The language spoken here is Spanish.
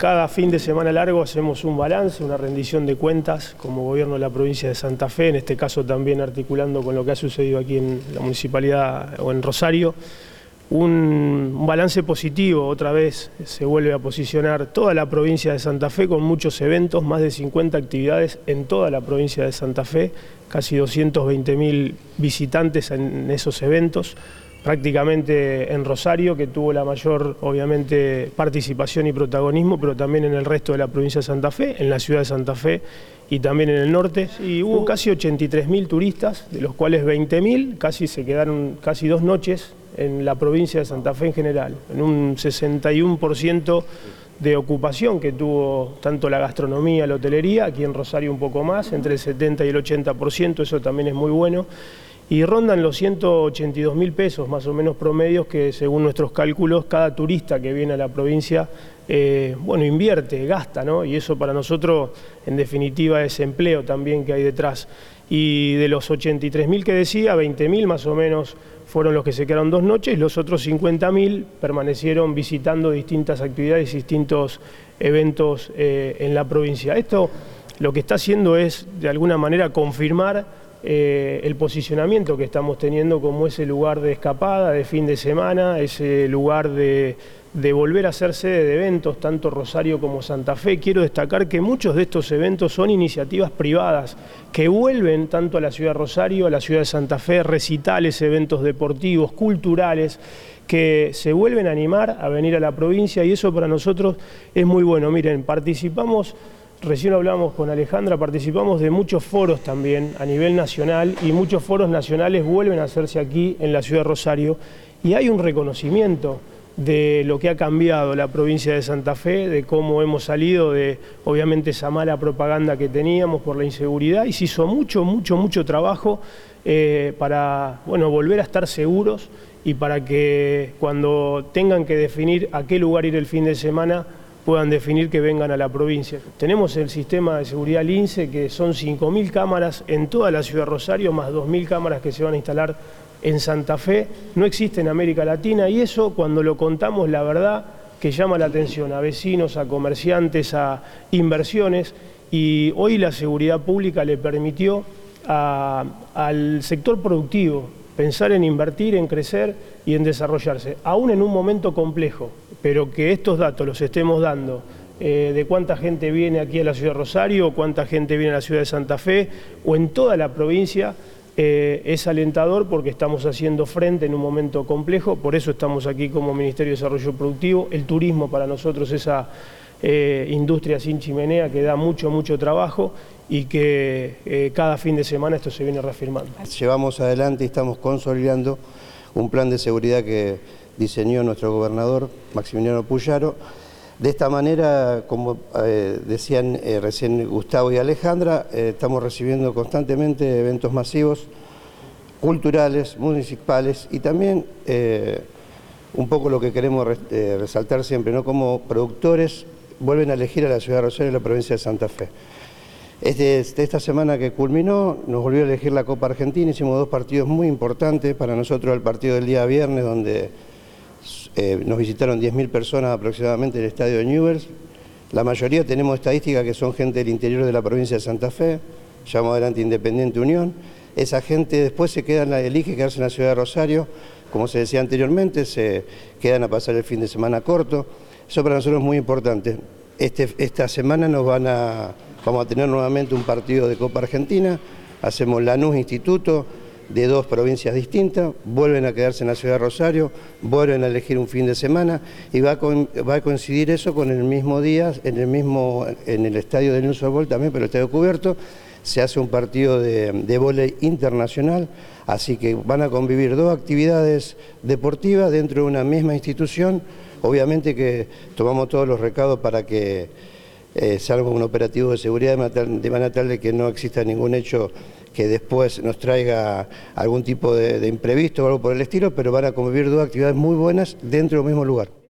Cada fin de semana largo hacemos un balance, una rendición de cuentas como gobierno de la provincia de Santa Fe, en este caso también articulando con lo que ha sucedido aquí en la municipalidad o en Rosario. Un balance positivo, otra vez se vuelve a posicionar toda la provincia de Santa Fe con muchos eventos, más de 50 actividades en toda la provincia de Santa Fe, casi 220.000 visitantes en esos eventos. Prácticamente en Rosario, que tuvo la mayor, obviamente, participación y protagonismo, pero también en el resto de la provincia de Santa Fe, en la ciudad de Santa Fe y también en el norte. Y hubo casi 83.000 turistas, de los cuales 20.000 casi se quedaron casi 2 noches en la provincia de Santa Fe en general, en un 61% de ocupación que tuvo tanto la gastronomía, la hotelería, aquí en Rosario un poco más, entre el 70 y el 80%, eso también es muy bueno. Y rondan los 182.000 pesos más o menos promedios que, según nuestros cálculos, cada turista que viene a la provincia invierte, gasta, ¿no? Y eso para nosotros en definitiva es empleo también que hay detrás. Y de los 83.000 que decía, 20.000 más o menos fueron los que se quedaron 2 noches, los otros 50.000 permanecieron visitando distintas actividades, distintos eventos en la provincia. Esto lo que está haciendo es de alguna manera confirmar el posicionamiento que estamos teniendo como ese lugar de escapada, de fin de semana, ese lugar de volver a ser sede de eventos, tanto Rosario como Santa Fe. Quiero destacar que muchos de estos eventos son iniciativas privadas que vuelven tanto a la ciudad de Rosario, a la ciudad de Santa Fe, recitales, eventos deportivos, culturales, que se vuelven a animar a venir a la provincia y eso para nosotros es muy bueno. Miren, participamos. Recién hablábamos con Alejandra, participamos de muchos foros también a nivel nacional y muchos foros nacionales vuelven a hacerse aquí en la ciudad de Rosario y hay un reconocimiento de lo que ha cambiado la provincia de Santa Fe, de cómo hemos salido de obviamente esa mala propaganda que teníamos por la inseguridad y se hizo mucho trabajo para volver a estar seguros y para que cuando tengan que definir a qué lugar ir el fin de semana puedan definir que vengan a la provincia. Tenemos el sistema de seguridad Lince, que son 5.000 cámaras en toda la ciudad de Rosario, más 2.000 cámaras que se van a instalar en Santa Fe. No existe en América Latina y eso, cuando lo contamos, la verdad que llama la atención a vecinos, a comerciantes, a inversiones. Y hoy la seguridad pública le permitió al sector productivo pensar en invertir, en crecer y en desarrollarse, aún en un momento complejo, pero que estos datos los estemos dando de cuánta gente viene aquí a la ciudad de Rosario, cuánta gente viene a la ciudad de Santa Fe o en toda la provincia, es alentador porque estamos haciendo frente en un momento complejo, por eso estamos aquí como Ministerio de Desarrollo Productivo. El turismo para nosotros es esa industria sin chimenea que da mucho trabajo y que cada fin de semana esto se viene reafirmando. Llevamos adelante y estamos consolidando un plan de seguridad que diseñó nuestro gobernador Maximiliano Puyaro. De esta manera, como decían recién Gustavo y Alejandra, estamos recibiendo constantemente eventos masivos, culturales, municipales y también un poco lo que queremos resaltar siempre, ¿no? Como productores vuelven a elegir a la ciudad de Rosario y la provincia de Santa Fe. Esta semana que culminó, nos volvió a elegir la Copa Argentina, hicimos 2 partidos muy importantes, para nosotros el partido del día viernes, donde nos visitaron 10.000 personas aproximadamente en el estadio de Newell's. La mayoría tenemos estadísticas que son gente del interior de la provincia de Santa Fe, llevamos adelante Independiente Unión. Esa gente después elige quedarse en la ciudad de Rosario, como se decía anteriormente, se quedan a pasar el fin de semana corto. Eso para nosotros es muy importante. Esta semana vamos a tener nuevamente un partido de Copa Argentina, hacemos Lanús Instituto, de 2 provincias distintas, vuelven a quedarse en la ciudad de Rosario, vuelven a elegir un fin de semana y va a coincidir eso con el mismo día, en el estadio de Newell's Old Boys también, pero el estadio cubierto, se hace un partido de vóley internacional, así que van a convivir 2 actividades deportivas dentro de una misma institución. Obviamente que tomamos todos los recados para que salga un operativo de seguridad de manera tal de que no exista ningún hecho que después nos traiga algún tipo de imprevisto o algo por el estilo, pero van a convivir 2 actividades muy buenas dentro del mismo lugar.